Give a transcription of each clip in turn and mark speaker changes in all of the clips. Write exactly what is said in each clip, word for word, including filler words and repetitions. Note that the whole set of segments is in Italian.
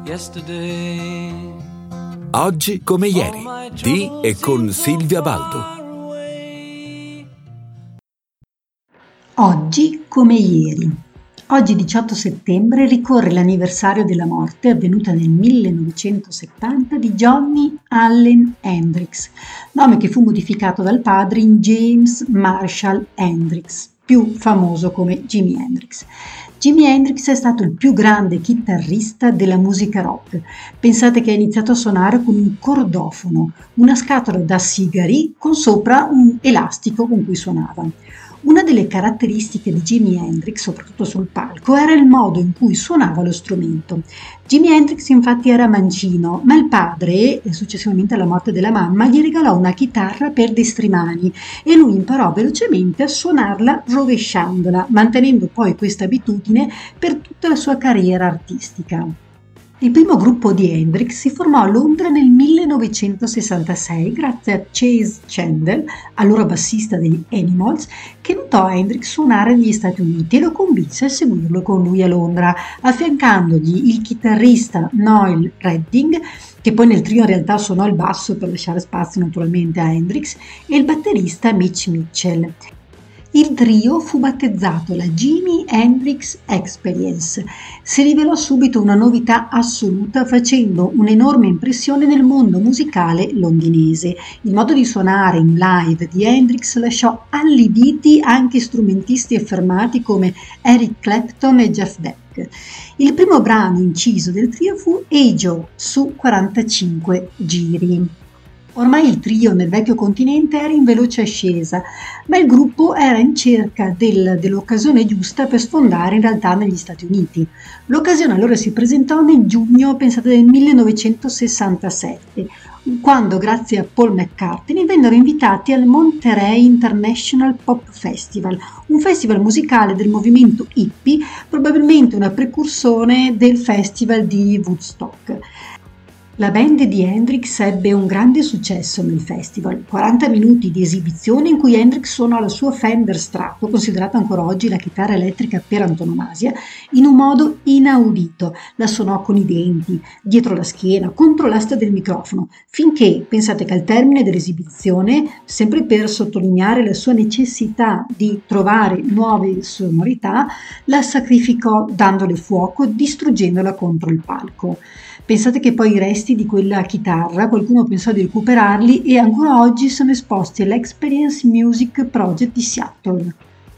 Speaker 1: yesterday.
Speaker 2: Oggi come ieri, di e con Silvia Baldo.
Speaker 3: Oggi come ieri. Oggi diciotto settembre ricorre l'anniversario della morte avvenuta nel millenovecentosettanta di Johnny Allen Hendrix, nome che fu modificato dal padre in James Marshall Hendrix, più famoso come Jimi Hendrix. Jimi Hendrix è stato il più grande chitarrista della musica rock. Pensate che ha iniziato a suonare con un cordofono, una scatola da sigari con sopra un elastico con cui suonava. Una delle caratteristiche di Jimi Hendrix, soprattutto sul palco, era il modo in cui suonava lo strumento. Jimi Hendrix infatti era mancino, ma il padre, successivamente alla morte della mamma, gli regalò una chitarra per destrimani e lui imparò velocemente a suonarla rovesciandola, mantenendo poi questa abitudine per tutta la sua carriera artistica. Il primo gruppo di Hendrix si formò a Londra nel millenovecentosessantasei grazie a Chase Chandler, allora bassista degli Animals, che notò Hendrix suonare negli Stati Uniti e lo convinse a seguirlo con lui a Londra, affiancandogli il chitarrista Noel Redding, che poi nel trio in realtà suonò il basso per lasciare spazio naturalmente a Hendrix, e il batterista Mitch Mitchell. Il trio fu battezzato la Jimi Hendrix Experience. Si rivelò subito una novità assoluta, facendo un'enorme impressione nel mondo musicale londinese. Il modo di suonare in live di Hendrix lasciò allibiti anche strumentisti affermati come Eric Clapton e Jeff Beck. Il primo brano inciso del trio fu Hey Joe su quarantacinque giri. Ormai il trio nel vecchio continente era in veloce ascesa, ma il gruppo era in cerca del, dell'occasione giusta per sfondare in realtà negli Stati Uniti. L'occasione allora si presentò nel giugno, pensate, del millenovecentosessantasette, quando grazie a Paul McCartney vennero invitati al Monterey International Pop Festival, un festival musicale del movimento hippie, probabilmente una precursore del festival di Woodstock. La band di Hendrix ebbe un grande successo nel festival, quaranta minuti di esibizione in cui Hendrix suonò la sua Fender Strato, considerata ancora oggi la chitarra elettrica per antonomasia, in un modo inaudito. La suonò con i denti, dietro la schiena, contro l'asta del microfono, finché, pensate che al termine dell'esibizione, sempre per sottolineare la sua necessità di trovare nuove sonorità, la sacrificò dandole fuoco, distruggendola contro il palco. Pensate che poi i resti di quella chitarra qualcuno pensò di recuperarli e ancora oggi sono esposti all'Experience Music Project di Seattle.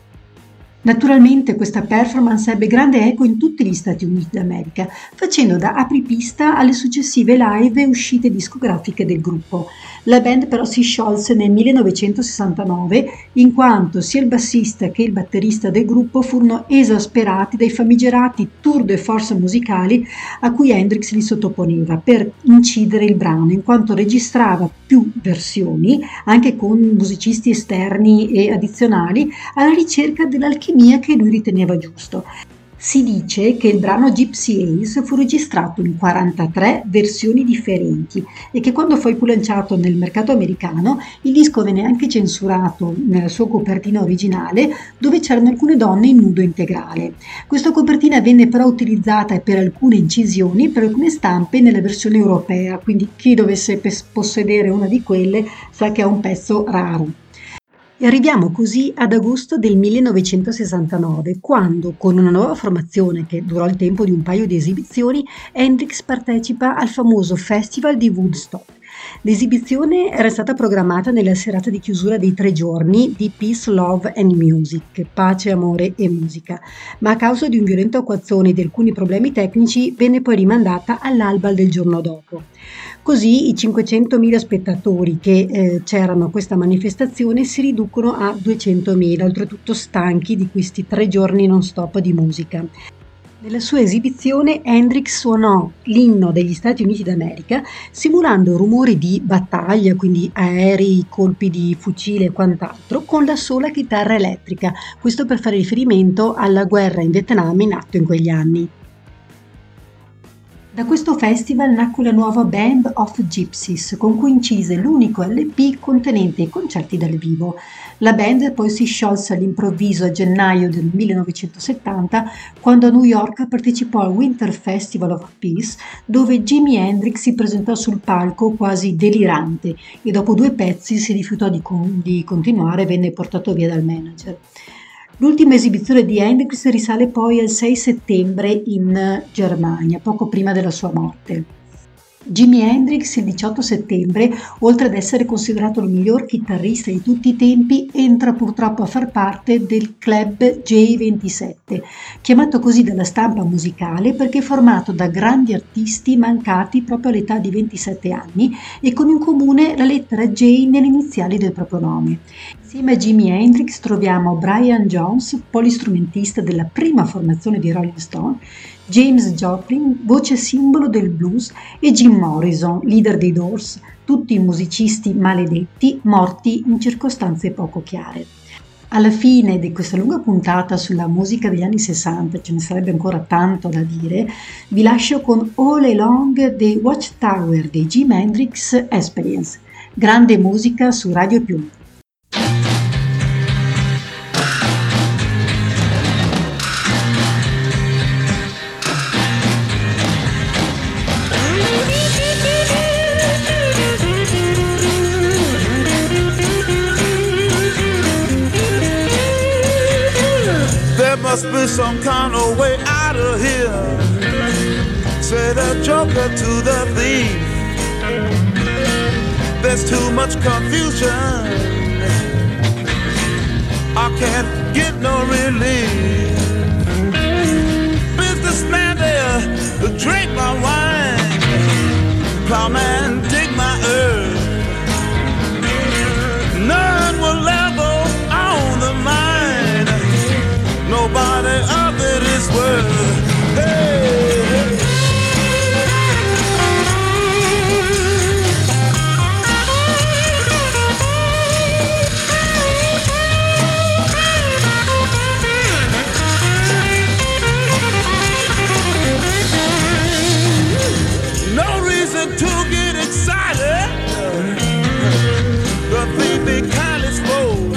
Speaker 3: Naturalmente questa performance ebbe grande eco in tutti gli Stati Uniti d'America, facendo da apripista alle successive live e uscite discografiche del gruppo. La band però si sciolse nel millenovecentosessantanove in quanto sia il bassista che il batterista del gruppo furono esasperati dai famigerati tour de force musicali a cui Hendrix li sottoponeva per incidere il brano, in quanto registrava più versioni, anche con musicisti esterni e addizionali, alla ricerca dell'alchimia che lui riteneva giusto. Si dice che il brano Gypsy Ace fu registrato in quarantatré versioni differenti e che quando fu poi lanciato nel mercato americano il disco venne anche censurato nella sua copertina originale, dove c'erano alcune donne in nudo integrale. Questa copertina venne però utilizzata per alcune incisioni, per alcune stampe nella versione europea, quindi chi dovesse possedere una di quelle sa che è un pezzo raro. E arriviamo così ad agosto del millenovecentosessantanove, quando, con una nuova formazione che durò il tempo di un paio di esibizioni, Hendrix partecipa al famoso Festival di Woodstock. L'esibizione era stata programmata nella serata di chiusura dei tre giorni di Peace, Love and Music, pace, amore e musica, ma a causa di un violento acquazzone e di alcuni problemi tecnici venne poi rimandata all'alba del giorno dopo. Così i cinquecentomila spettatori che eh, c'erano a questa manifestazione si riducono a duecentomila, oltretutto stanchi di questi tre giorni non stop di musica. Nella sua esibizione Hendrix suonò l'inno degli Stati Uniti d'America simulando rumori di battaglia, quindi aerei, colpi di fucile e quant'altro, con la sola chitarra elettrica, questo per fare riferimento alla guerra in Vietnam in atto in quegli anni. Da questo festival nacque la nuova Band of Gypsies, con cui incise l'unico L P contenente i concerti dal vivo. La band poi si sciolse all'improvviso a gennaio del millenovecentosettanta, quando a New York partecipò al Winter Festival of Peace, dove Jimi Hendrix si presentò sul palco quasi delirante e dopo due pezzi si rifiutò di, con- di continuare e venne portato via dal manager. L'ultima esibizione di Hendrix risale poi al sei settembre in Germania, poco prima della sua morte. Jimi Hendrix il diciotto settembre, oltre ad essere considerato il miglior chitarrista di tutti i tempi, entra purtroppo a far parte del club J ventisette, chiamato così dalla stampa musicale perché è formato da grandi artisti mancati proprio all'età di ventisette anni e con in comune la lettera J nelle iniziali del proprio nome. Insieme a Jimi Hendrix troviamo Brian Jones, polistrumentista della prima formazione di Rolling Stone, James Joplin, voce simbolo del blues, e Jim Morrison, leader dei Doors, tutti musicisti maledetti, morti in circostanze poco chiare. Alla fine di questa lunga puntata sulla musica degli anni sessanta, ce ne sarebbe ancora tanto da dire, vi lascio con All Along the Watchtower dei Jimi Hendrix Experience. Grande musica su Radio Più.
Speaker 1: Must be some kind of way out of here. Say the joker to the thief. There's too much confusion. I can't get no relief. Businessman there, drink my wine. Plowman, dig my earth. None will ever own the mine. Nobody of it is worth. Hey, hey. No reason to get excited. The thief be kindly spoke.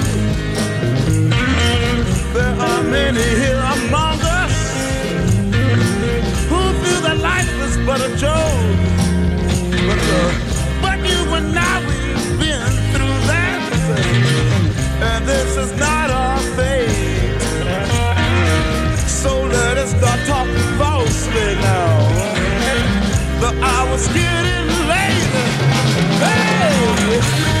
Speaker 1: There are many here among us who feel that life is but a joke. But, uh, but you and I, we've been through that, and this is not our fate. So let us start talking falsely now. The hour's getting late. Hey!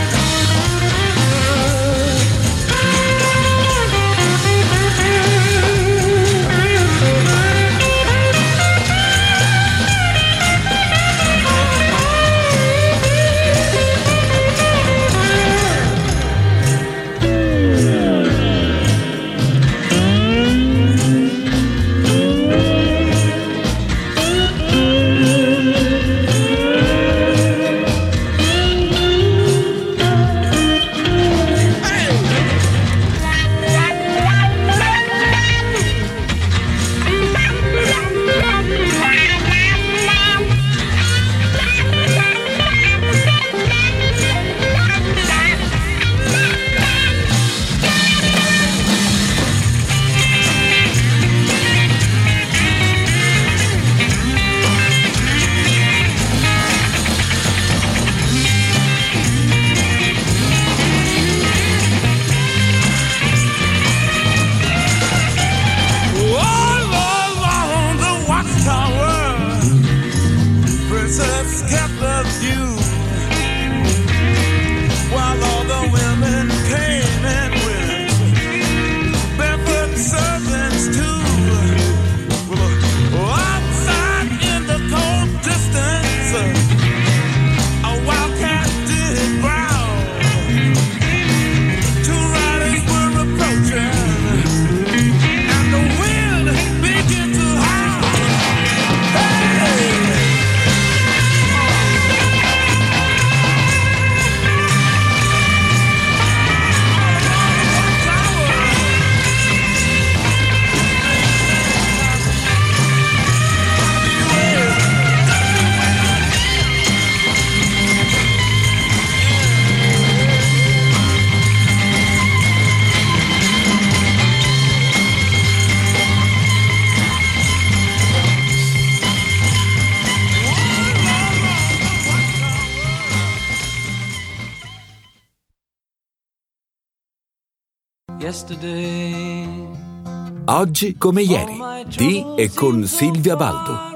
Speaker 2: Oggi come ieri, di e con Silvia Baldo.